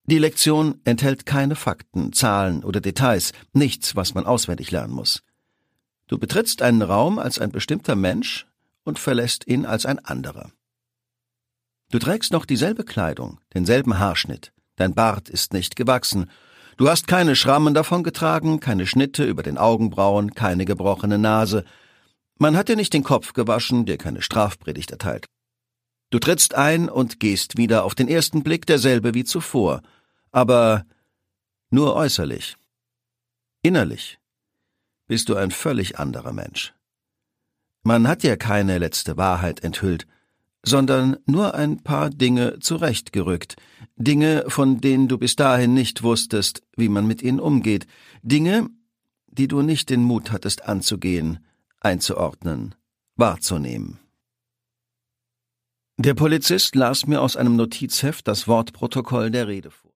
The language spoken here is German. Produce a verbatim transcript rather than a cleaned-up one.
Die Lektion enthält keine Fakten, Zahlen oder Details, nichts, was man auswendig lernen muss. Du betrittst einen Raum als ein bestimmter Mensch und verlässt ihn als ein anderer. Du trägst noch dieselbe Kleidung, denselben Haarschnitt, dein Bart ist nicht gewachsen, du hast keine Schrammen davongetragen, keine Schnitte über den Augenbrauen, keine gebrochene Nase. Man hat dir nicht den Kopf gewaschen, dir keine Strafpredigt erteilt. Du trittst ein und gehst wieder auf den ersten Blick derselbe wie zuvor, aber nur äußerlich. Innerlich bist du ein völlig anderer Mensch. Man hat dir keine letzte Wahrheit enthüllt, sondern nur ein paar Dinge zurechtgerückt, Dinge, von denen du bis dahin nicht wusstest, wie man mit ihnen umgeht, Dinge, die du nicht den Mut hattest anzugehen, einzuordnen, wahrzunehmen. Der Polizist las mir aus einem Notizheft das Wortprotokoll der Rede vor.